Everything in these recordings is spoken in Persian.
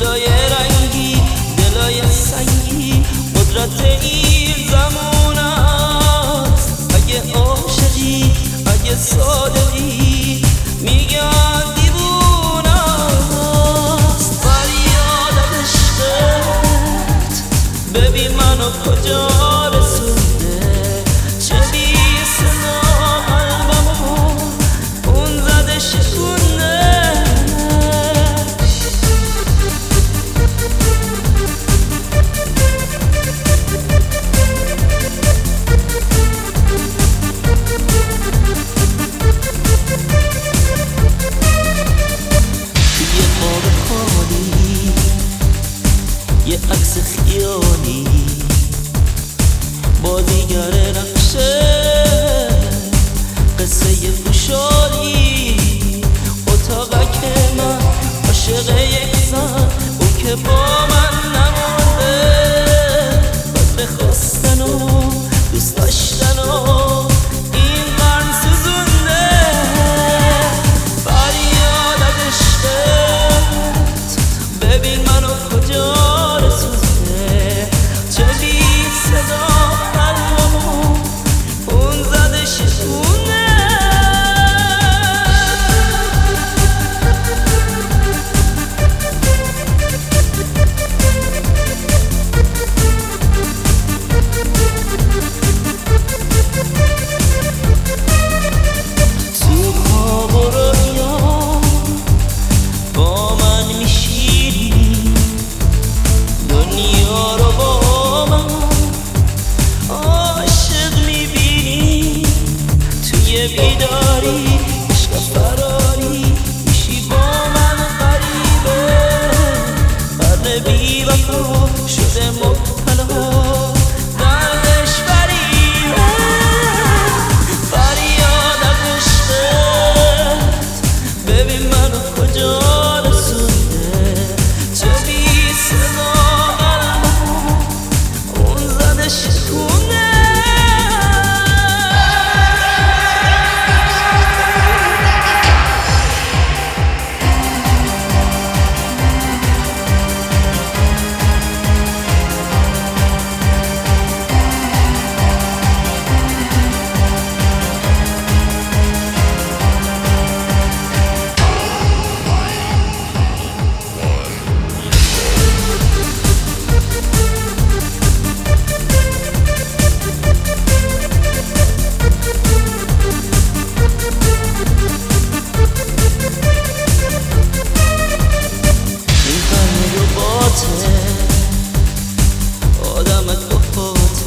گلای رنگی دلای سنگی قدرت این زمان است. اگه عاشقی اگه صادقی میگن دیوونه است. فریاد عشقت ببین منو کجا رسونده، چه بی صدا قلبمو اون زده شکونده. یه عکس خیالی بازیگر نقشه قصه خوشحالی، اتاقک من عاشق یک زن اون که با من نمانده، بس خواستن و دوست داشتن و این قرن سوزونده. فریاد از عشقت ببین منو کجا بیداری عشق فراری میشی با من غریبه، قرن بی وفا شده مبتلا دردش فریبه. فریاد از عشقت ببین منو کجا رسونده، چه بی صدا قلبمو اون زده شکونده. آدمت با پاته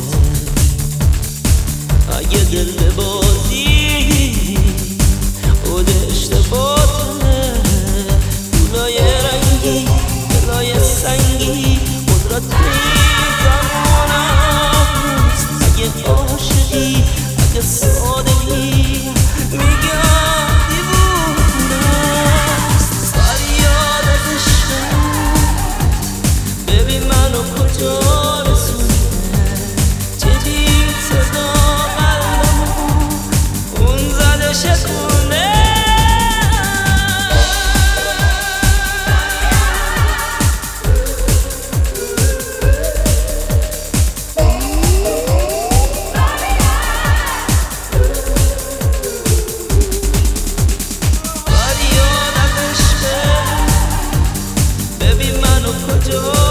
اگه دل ببازی خود اشتباهته. گلای رنگی دلای سنگی قدرت این زمان است. اگه عاشقی اگه صادقی میگم دیوونه است. فریاد از عشقت ببین منو کجا رسونده، چه بی صدا قلبمو اون زده شکونه. فریاد از عشقت ببین منو کجا